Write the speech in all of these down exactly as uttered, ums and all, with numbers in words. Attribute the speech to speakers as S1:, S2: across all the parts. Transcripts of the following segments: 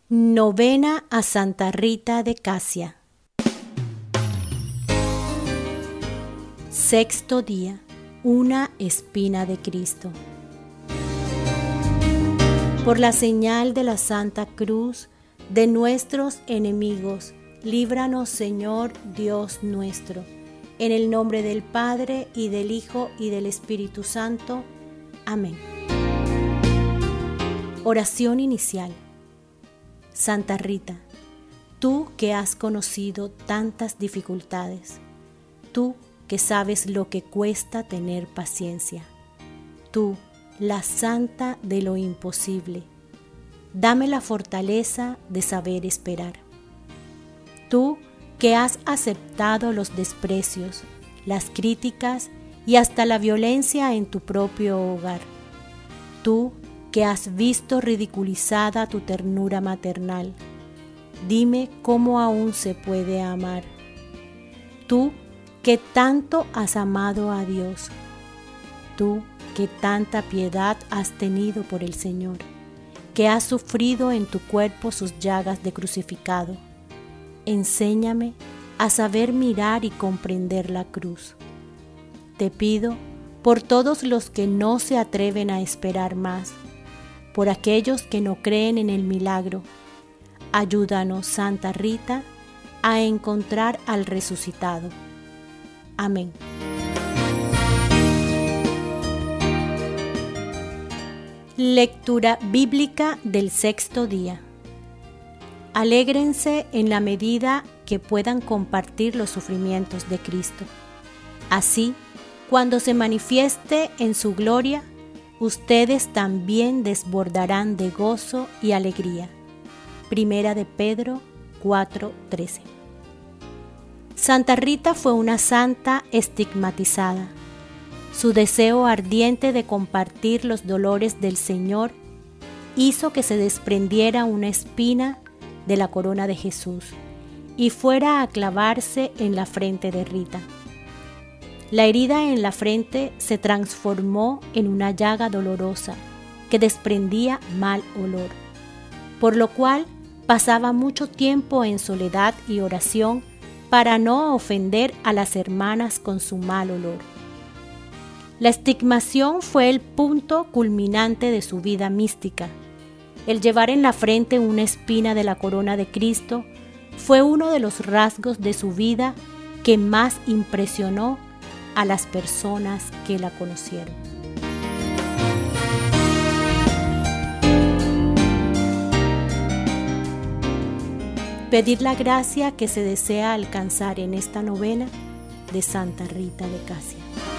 S1: Novena a Santa Rita de Casia. Sexto día. Una espina de Cristo. Por la señal de la Santa Cruz de nuestros enemigos, líbranos, Señor Dios nuestro. En el nombre del Padre, y del Hijo, y del Espíritu Santo. Amén. Oración inicial. Santa Rita, tú que has conocido tantas dificultades, tú que sabes lo que cuesta tener paciencia, tú, la santa de lo imposible, dame la fortaleza de saber esperar. Tú que has aceptado los desprecios, las críticas y hasta la violencia en tu propio hogar, tú que has visto ridiculizada tu ternura maternal, dime cómo aún se puede amar. Tú que tanto has amado a Dios, tú que tanta piedad has tenido por el Señor, que has sufrido en tu cuerpo sus llagas de crucificado, enséñame a saber mirar y comprender la cruz. Te pido por todos los que no se atreven a esperar más, por aquellos que no creen en el milagro. Ayúdanos, Santa Rita, a encontrar al resucitado. Amén. Lectura bíblica del sexto día. Alégrense en la medida que puedan compartir los sufrimientos de Cristo. Así, cuando se manifieste en su gloria, ustedes también desbordarán de gozo y alegría. Primera de Pedro cuatro trece. Santa Rita fue una santa estigmatizada. Su deseo ardiente de compartir los dolores del Señor hizo que se desprendiera una espina de la corona de Jesús y fuera a clavarse en la frente de Rita. La herida en la frente se transformó en una llaga dolorosa que desprendía mal olor, por lo cual pasaba mucho tiempo en soledad y oración para no ofender a las hermanas con su mal olor. La estigmación fue el punto culminante de su vida mística. El llevar en la frente una espina de la corona de Cristo fue uno de los rasgos de su vida que más impresionó a las personas que la conocieron. Pedir la gracia que se desea alcanzar en esta novena de Santa Rita de Casia.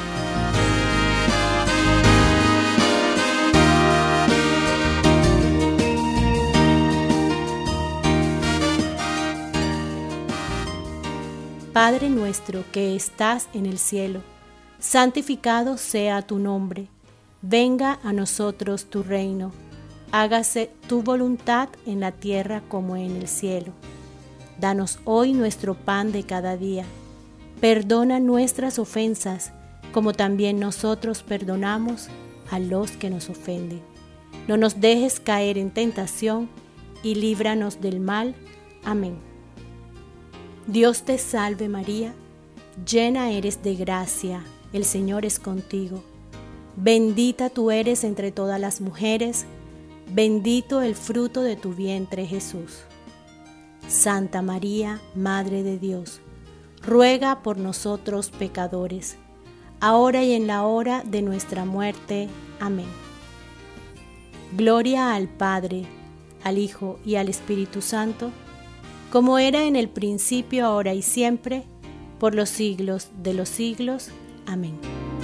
S1: Padre nuestro que estás en el cielo, santificado sea tu nombre. Venga a nosotros tu reino. Hágase tu voluntad en la tierra como en el cielo. Danos hoy nuestro pan de cada día. Perdona nuestras ofensas, como también nosotros perdonamos a los que nos ofenden. No nos dejes caer en tentación y líbranos del mal. Amén. Dios te salve María, llena eres de gracia, el Señor es contigo. Bendita tú eres entre todas las mujeres, bendito el fruto de tu vientre Jesús. Santa María, Madre de Dios, ruega por nosotros pecadores, ahora y en la hora de nuestra muerte. Amén. Gloria al Padre, al Hijo y al Espíritu Santo, como era en el principio, ahora y siempre, por los siglos de los siglos. Amén.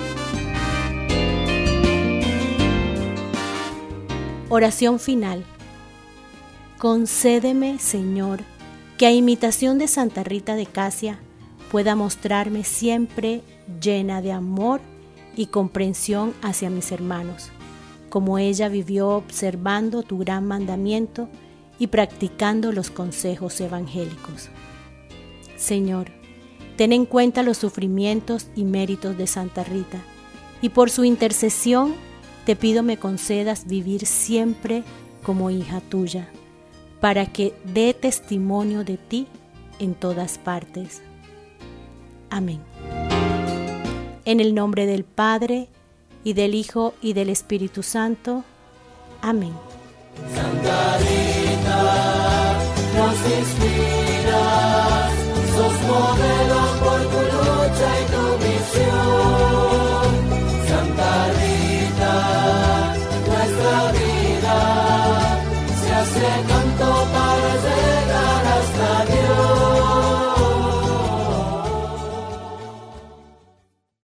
S1: Oración final. Concédeme, Señor, que a imitación de Santa Rita de Casia pueda mostrarme siempre llena de amor y comprensión hacia mis hermanos, como ella vivió observando tu gran mandamiento y practicando los consejos evangélicos. Señor, ten en cuenta los sufrimientos y méritos de Santa Rita, y por su intercesión te pido me concedas vivir siempre como hija tuya, para que dé testimonio de ti en todas partes. Amén. En el nombre del Padre, y del Hijo, y del Espíritu Santo. Amén.
S2: Santa Rita, nos inspira.